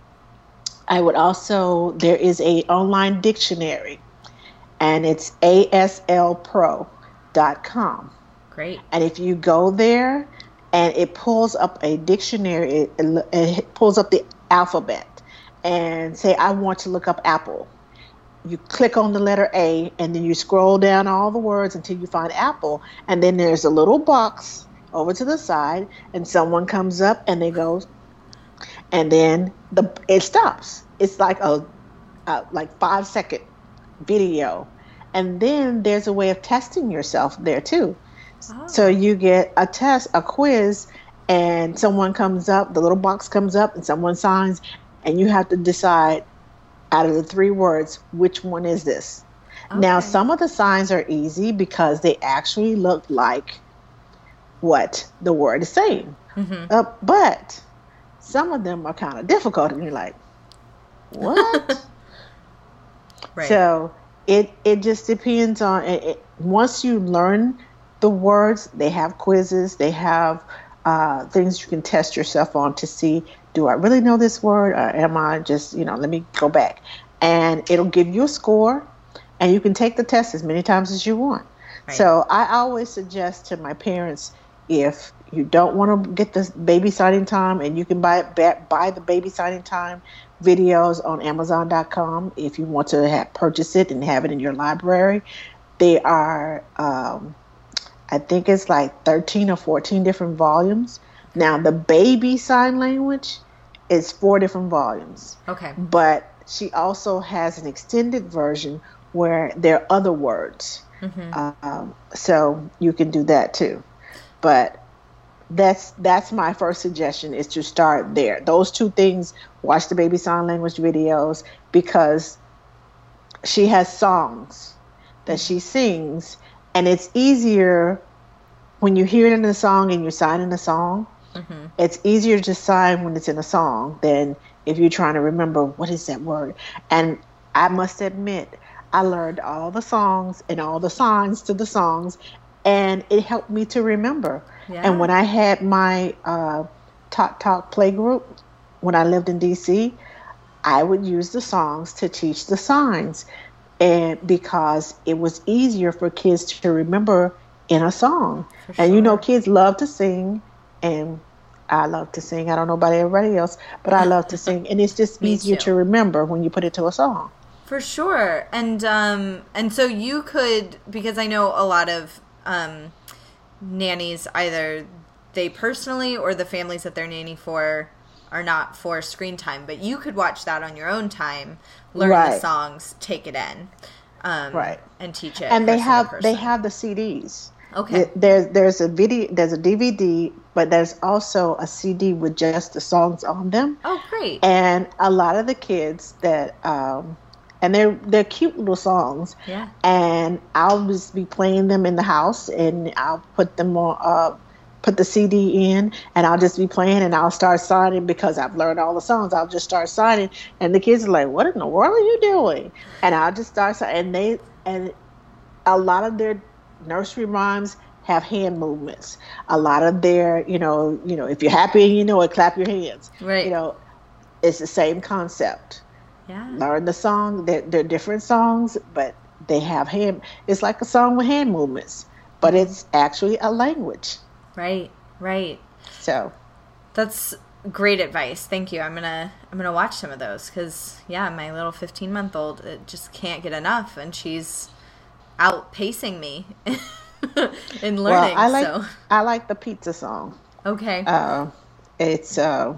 I would also, there is a online dictionary, and it's A S L pro dot com. Great. And if you go there and it pulls up a dictionary, it, it pulls up the alphabet, and say, I want to look up apple. You click on the letter A, and then you scroll down all the words until you find apple. And then there's a little box over to the side, and someone comes up and they go, and then the it stops. It's like a, a like five second video. And then there's a way of testing yourself there too. Oh. So you get a test, a quiz, and someone comes up, the little box comes up, and someone signs, and you have to decide out of the three words, which one is this? Okay. Now, some of the signs are easy because they actually look like what the word is saying. Mm-hmm. Uh, but some of them are kind of difficult, and you're like, what? Right. So it it just depends on it, it. Once you learn the words, they have quizzes, they have uh, things you can test yourself on to see, do I really know this word, or am I just, you know, let me go back. And it'll give you a score, and you can take the test as many times as you want. Right. So I always suggest to my parents, if you don't want to get the baby signing time, and you can buy buy the baby signing time videos on Amazon dot com if you want to have, purchase it and have it in your library. They are, um, I think it's like thirteen or fourteen different volumes. Now, the baby sign language is four different volumes. Okay. But she also has an extended version where there are other words. Mm-hmm. Um, so you can do that too. But that's that's my first suggestion, is to start there. Those two things, watch the baby sign language videos, because she has songs that she sings, and it's easier when you hear it in a song and you're signing a song. Mm-hmm. It's easier to sign when it's in a song than if you're trying to remember what is that word. And I must admit, I learned all the songs and all the signs to the songs, and it helped me to remember. Yeah. And when I had my uh, Talk Talk play group, when I lived in D C, I would use the songs to teach the signs, and because it was easier for kids to remember in a song. For and sure. You know, kids love to sing, and I love to sing. I don't know about everybody else, but I love to sing, and it's just easier to remember when you put it to a song. For sure. And um, and so you could, because I know a lot of um, nannies, either they personally or the families that they're nanny for are not for screen time, but you could watch that on your own time, learn right. the songs, take it in, um, right, and teach it. And they have they have the C Ds. Okay. There's there's a video, there's a D V D, but there's also a C D with just the songs on them. Oh, great! And a lot of the kids that um, and they're they're cute little songs. Yeah. And I'll just be playing them in the house, and I'll put them on, uh, put the C D in, and I'll just be playing, and I'll start signing because I've learned all the songs. I'll just start signing, and the kids are like, "What in the world are you doing?" And I'll just start signing, and they and a lot of their nursery rhymes have hand movements. A lot of their, you know, you know, if you're happy and you know it, clap your hands. Right. You know, it's the same concept. Yeah. Learn the song. They're, they're different songs, but they have hand. It's like a song with hand movements, but it's actually a language. Right. Right. So, that's great advice. Thank you. I'm gonna I'm gonna watch some of those because yeah, my little fifteen month old it just can't get enough, and she's outpacing me in learning. Well, I like so. I like the pizza song. Okay. Uh, it's uh,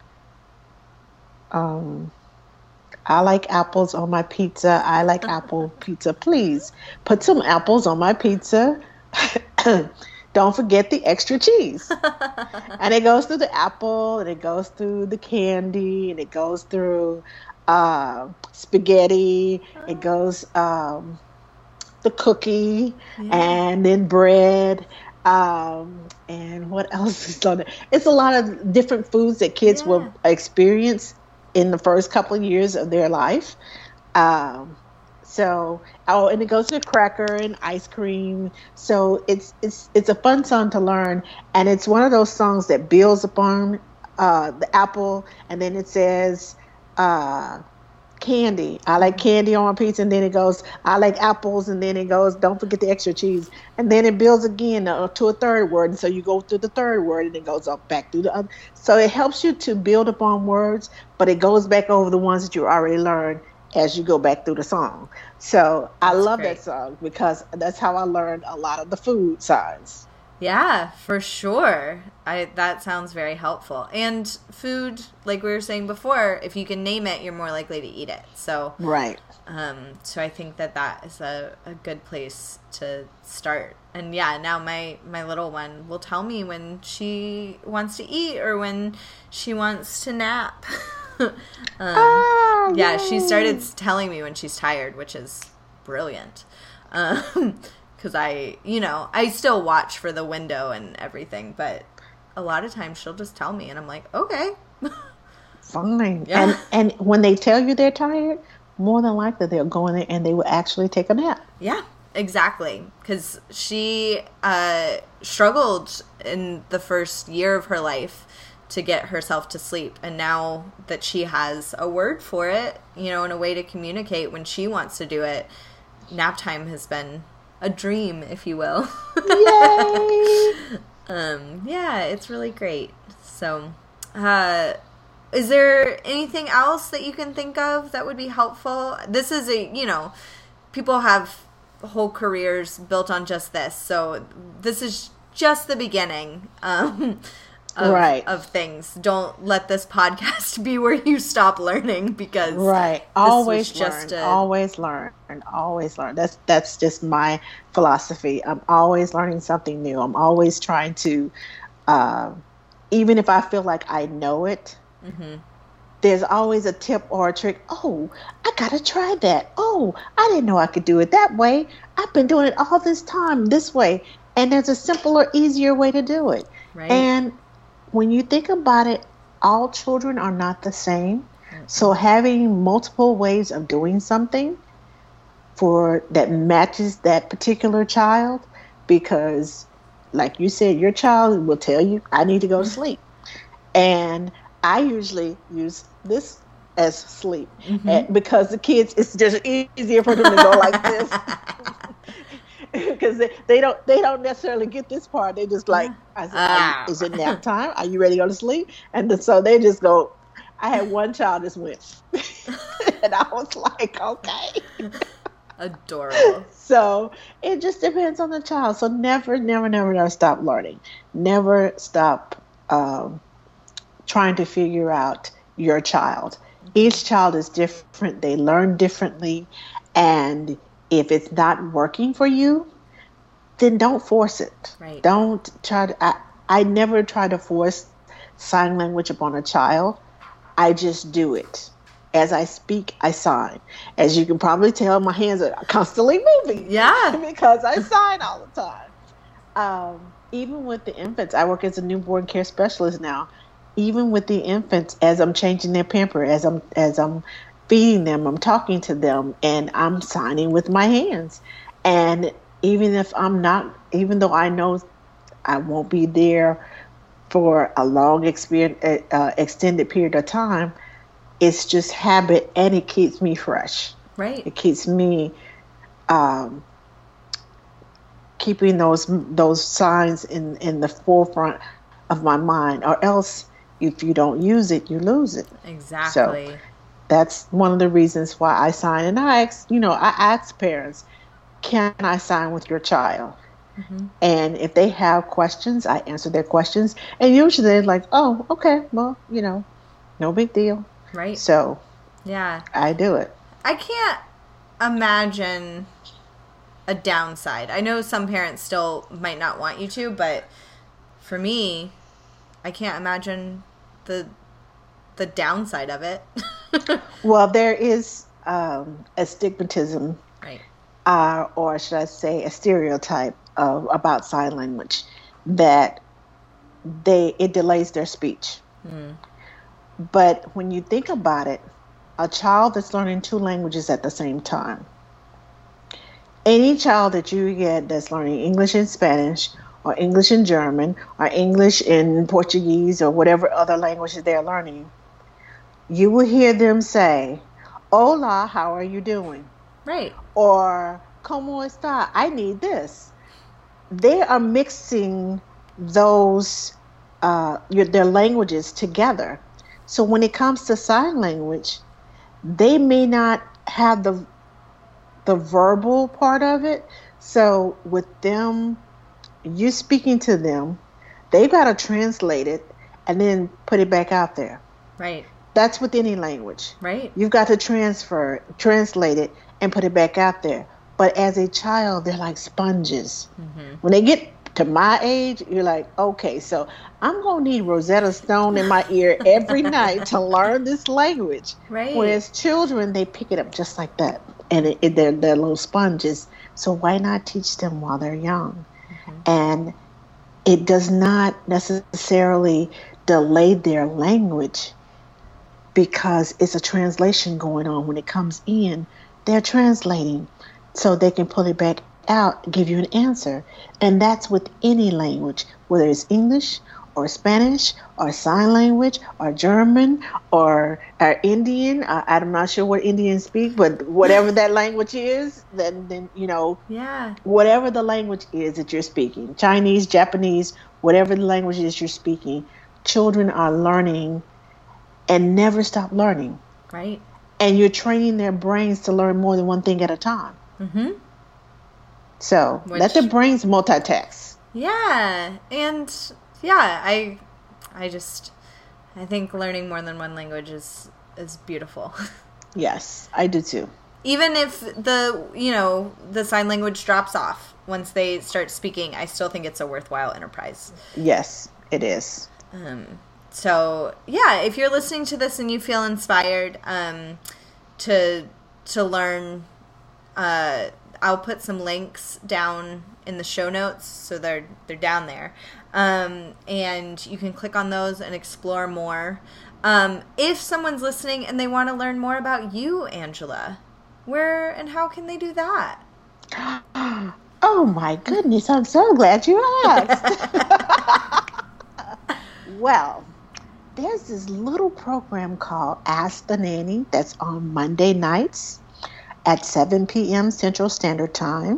um. I like apples on my pizza. I like apple pizza. Please put some apples on my pizza. Don't forget the extra cheese. And it goes through the apple, and it goes through the candy, and it goes through uh, spaghetti. It goes um, the cookie, yeah. and then bread. Um, and what else is on there? It's a lot of different foods that kids yeah. will experience in the first couple of years of their life. Um, so, oh, and it goes to cracker and ice cream. So it's it's it's a fun song to learn, and it's one of those songs that builds upon uh, the apple, and then it says uh, candy. I like candy on my pizza, and then it goes, I like apples, and then it goes, don't forget the extra cheese, and then it builds again uh, to a third word, and so you go through the third word, and it goes up back through the other. So it helps you to build upon words, but it goes back over the ones that you already learned as you go back through the song. So I that's love great. that song because that's how I learned a lot of the food signs. Yeah, for sure. I that sounds very helpful. And food, like we were saying before, if you can name it, you're more likely to eat it. So right. Um, so I think that that is a, a good place to start. And yeah, now my, my little one will tell me when she wants to eat or when she wants to nap. um, oh, yeah, she started telling me when she's tired, which is brilliant. Um, because I, you know, I still watch for the window and everything, but a lot of times she'll just tell me, and I'm like, okay. Fine. Yeah. And and when they tell you they're tired, more than likely they'll go in there and they will actually take a nap. Yeah, exactly. Because she uh, struggled in the first year of her life to get herself to sleep. And now that she has a word for it, you know, and a way to communicate when she wants to do it, nap time has been a dream, if you will. Yay! um, yeah, it's really great. So, uh, is there anything else that you can think of that would be helpful? This is a, you know, people have whole careers built on just this. So this is just the beginning um, of, right. of things. Don't let this podcast be where you stop learning, because right. Always learn, just a... always learn, and always learn. That's, that's just my philosophy. I'm always learning something new. I'm always trying to, uh, even if I feel like I know it, mm-hmm. there's always a tip or a trick. Oh, I got to try that. Oh, I didn't know I could do it that way. I've been doing it all this time this way. And there's a simpler, easier way to do it. Right. And when you think about it, all children are not the same. Mm-hmm. So having multiple ways of doing something for that matches that particular child, because like you said, your child will tell you, I need to go to sleep. And I usually use this as sleep, mm-hmm. and because the kids, it's just easier for them to go like this, because they, they don't they don't necessarily get this part. They just like, I said, ah. Is it nap time? Are you ready to go to sleep? And the, so they just go. I had one child just went, and I was like, okay. Adorable. So it just depends on the child. So never, never, never, never stop learning. Never stop um, trying to figure out your child. Each child is different. They learn differently. And if it's not working for you, then don't force it. Right. Don't try to, I, I never try to force sign language upon a child. I just do it. As I speak, I sign. As you can probably tell, my hands are constantly moving. Yeah. Because I sign all the time. Um, even with the infants, I work as a newborn care specialist now. Even with the infants, as I'm changing their pamper, as I'm as I'm feeding them, I'm talking to them, and I'm signing with my hands. And even if I'm not, even though I know I won't be there for a long experience, uh, extended period of time, it's just habit, and it keeps me fresh. Right. It keeps me um, keeping those those signs in, in the forefront of my mind. Or else, if you don't use it, you lose it. Exactly. So that's one of the reasons why I sign. And I ask, you know, I ask parents, can I sign with your child? Mm-hmm. And if they have questions, I answer their questions. And usually they're like, oh, okay, well, you know, no big deal. Right. So, yeah, I do it. I can't imagine a downside. I know some parents still might not want you to, but for me, I can't imagine the the downside of it. Well, there is um, a stigmatism, right? Uh, or should I say, a stereotype of about sign language that they it delays their speech. Mm. But when you think about it, a child that's learning two languages at the same time, any child that you get that's learning English and Spanish, or English and German, or English and Portuguese, or whatever other languages they're learning, you will hear them say, hola, how are you doing? Right. Or, como está? I need this. They are mixing those, uh, your, their languages together. So when it comes to sign language, they may not have the the verbal part of it. So with them, you speaking to them, they got to translate it and then put it back out there. Right. That's with any language. Right. You've got to transfer, translate it and put it back out there. But as a child, they're like sponges. Mm-hmm. When they get to my age, you're like, okay, so I'm going to need Rosetta Stone in my ear every night to learn this language. Right. Whereas children, they pick it up just like that. and it, it, they're, they're little sponges. So why not teach them while they're young? Mm-hmm. And it does not necessarily delay their language because it's a translation going on. When it comes in, they're translating so they can pull it back out, give you an answer. And that's with any language, whether it's English or Spanish or sign language or German or, or Indian. Uh, I'm not sure what Indians speak, but whatever that language is, then, then you know, yeah, whatever the language is that you're speaking, Chinese, Japanese, whatever the language is you're speaking, children are learning and never stop learning. Right. And you're training their brains to learn more than one thing at a time. Mm-hmm. So Which, let their brains multitask. Yeah. And yeah, I I just, I think learning more than one language is, is beautiful. Yes, I do too. Even if the, you know, the sign language drops off once they start speaking, I still think it's a worthwhile enterprise. Yes, it is. Um, so yeah, if you're listening to this and you feel inspired, um, to, to learn, uh, I'll put some links down in the show notes, so they're they're down there, um, and you can click on those and explore more. Um, if someone's listening and they want to learn more about you, Angela, where and how can they do that? Oh my goodness, I'm so glad you asked. Well, there's this little program called Ask the Nanny that's on Monday nights at seven p.m. Central Standard Time.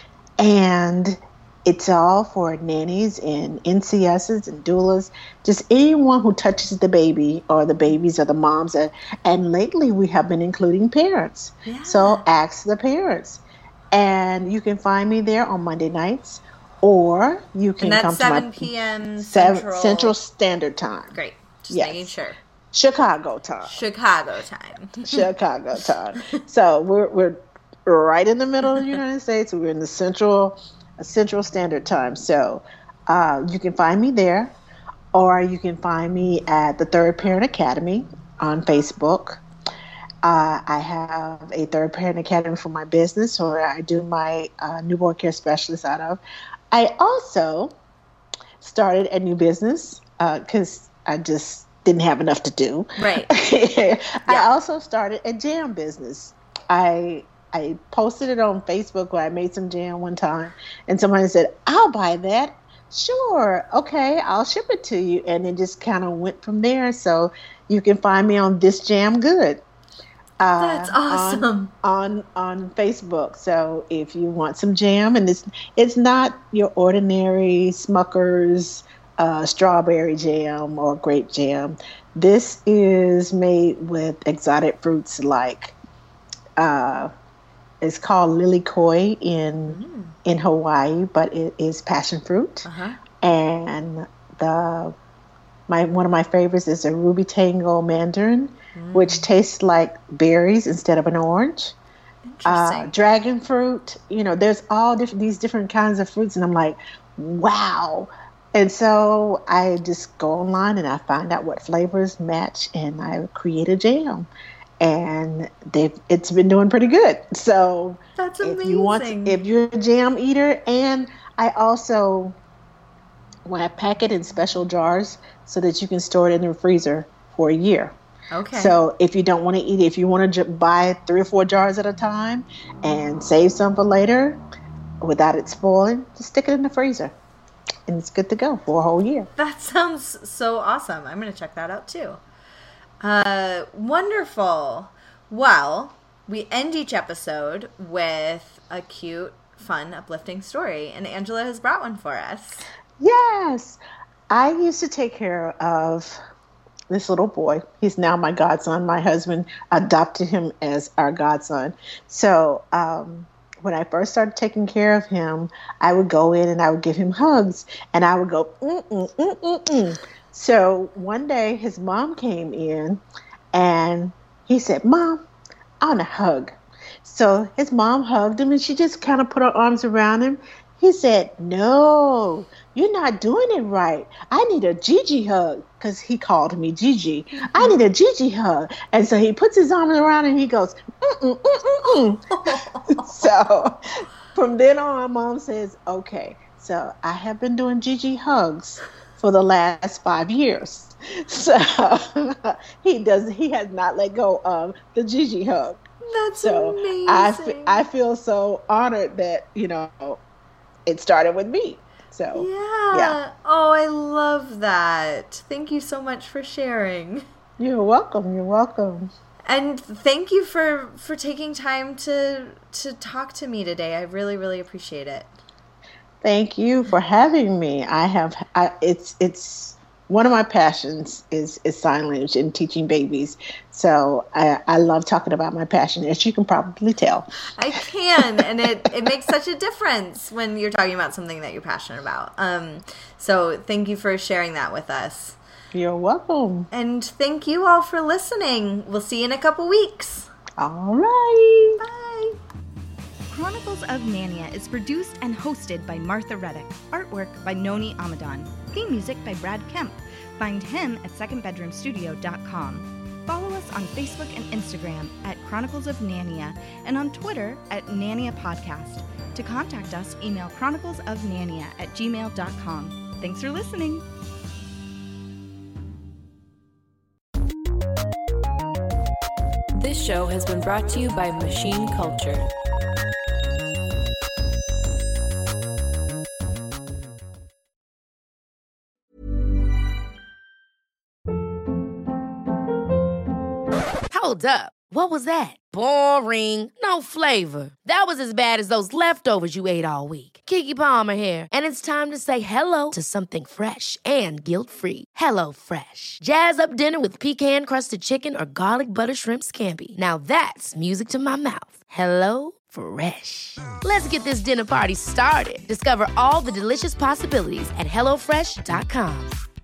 And it's all for nannies and N C S's and doulas, just anyone who touches the baby or the babies or the moms. And lately we have been including parents. Yeah. So ask the parents. And you can find me there on Monday nights, or you can and that's come seven to my p.m. Central. Central Standard Time. Great. Just yes. making sure. Chicago time. Chicago time. Chicago time. So we're we're right in the middle of the United States. We're in the central Central Standard Time. So uh, you can find me there, or you can find me at the Third Parent Academy on Facebook. Uh, I have a Third Parent Academy for my business, where I do my uh, newborn care specialist out of. I also started a new business because uh, I just didn't have enough to do. Right. I yeah. also started a jam business. I I posted it on Facebook where I made some jam one time, and somebody said, "I'll buy that." Sure. Okay, I'll ship it to you. And it just kind of went from there. So you can find me on This Jam Good. Uh, That's awesome. On, on on Facebook. So if you want some jam, and it's it's not your ordinary Smucker's uh, strawberry jam or grape jam. This is made with exotic fruits like uh, it's called lilikoi in mm. in Hawaii, but it is passion fruit. Uh-huh. And the my one of my favorites is a Ruby Tango mandarin, mm. which tastes like berries instead of an orange. Interesting. Uh, dragon fruit. You know, there's all different these different kinds of fruits, and I'm like, wow. And so I just go online and I find out what flavors match, and I create a jam. And they've it's been doing pretty good. So that's amazing. If you want, if you're a jam eater, and I also when I pack it in special jars so that you can store it in the freezer for a year. Okay. So if you don't want to eat it, if you want to j- buy three or four jars at a time and save some for later without it spoiling, just stick it in the freezer. And it's good to go for a whole year. That sounds so awesome. I'm going to check that out too. Uh, wonderful. Well, we end each episode with a cute, fun, uplifting story. And Angela has brought one for us. Yes. I used to take care of this little boy. He's now my godson. My husband adopted him as our godson. So, um, when I first started taking care of him, I would go in and I would give him hugs, and I would go, mm-mm, mm-mm, mm. So one day his mom came in and he said, "Mom, I want a hug." So his mom hugged him, and she just kind of put her arms around him, He said, no, you're not doing it right. I need a Gigi hug, because he called me Gigi. I need a Gigi hug. And so he puts his arms around and he goes, mm-mm, mm-mm, mm. So from then on, Mom says, okay. So I have been doing Gigi hugs for the last five years. So he does. He has not let go of the Gigi hug. That's so amazing. I, f- I feel so honored that, you know, it started with me. So yeah. yeah. Oh, I love that. Thank you so much for sharing. You're welcome. You're welcome. And thank you for, for taking time to to talk to me today. I really, really appreciate it. Thank you for having me. I have I, it's it's one of my passions is, is sign language and teaching babies. So I, I love talking about my passion, as you can probably tell. I can, and it, it makes such a difference when you're talking about something that you're passionate about. Um, so thank you for sharing that with us. You're welcome. And thank you all for listening. We'll see you in a couple weeks. All right. Bye. Chronicles of Nania is produced and hosted by Martha Reddick. Artwork by Noni Amadan. Theme music by Brad Kemp. Find him at second bedroom studio dot com. Follow us on Facebook and Instagram at Chronicles of Nania and on Twitter at Nania Podcast. To contact us, email chroniclesofnania at gmail dot com. Thanks for listening. This show has been brought to you by Machine Culture. Hold up. What was that? Boring. No flavor. That was as bad as those leftovers you ate all week. Keke Palmer here, and it's time to say hello to something fresh and guilt-free. Hello Fresh. Jazz up dinner with pecan-crusted chicken or garlic butter shrimp scampi. Now that's music to my mouth. Hello Fresh. Let's get this dinner party started. Discover all the delicious possibilities at hello fresh dot com.